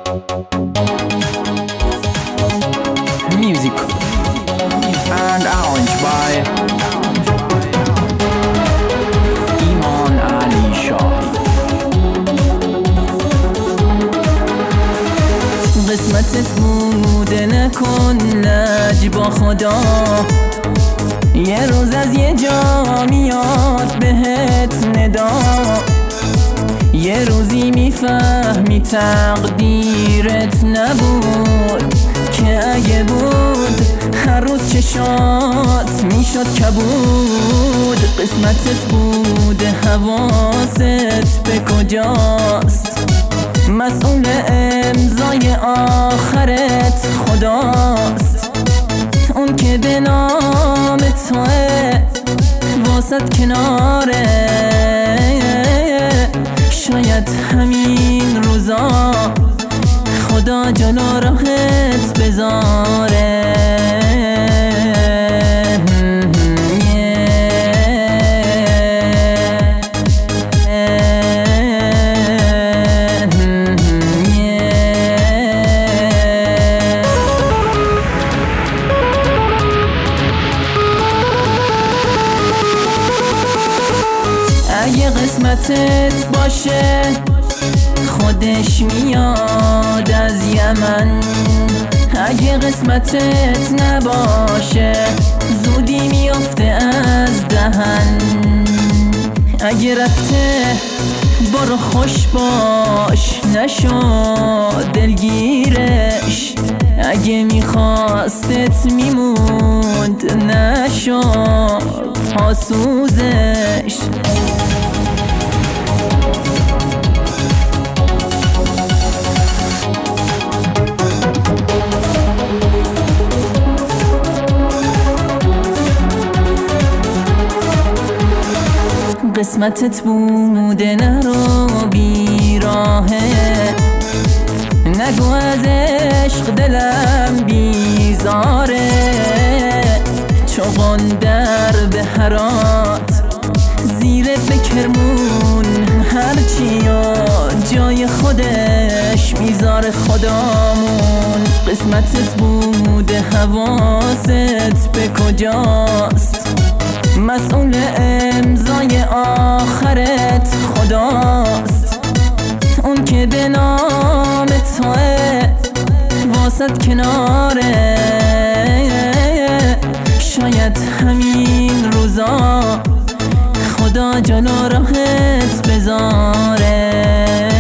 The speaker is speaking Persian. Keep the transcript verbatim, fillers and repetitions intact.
Music and arranged by ایمان علی شاهی. قسمتت بوده نکن لج با خدا، یه روز از یه جا میاد بهت ندا، یه روزی میفهمی تقدیرت نبود، که اگه بود هر روز چشات میشد کبود. قسمتت بوده حواست به کجاست، مسئول امضای آخرت خداست، اون که به نام توه واسط کناره. شاید همین روزا خدا جلو راهت بذاره. اگه قسمتت باشه خودش میاد از یمن، اگه قسمتت نباشه زودی میافته از دهن. اگه رفته برو خوش باش نشو دلگیرش، اگه میخواستت میموند نشو پاسوزش. قسمتت بوده نرو بیراهه، نگو از عشق دلم بیزاره، چوغان در به هرات زیر بکرمون هرچی جای خودش میذاره خدامون. قسمتت بوده حواست به کجاست، مسئول امضای آخرت خداست، اون که به نام توه واسط کناره. شاید همین روزا خدا جلو راهت بذاره.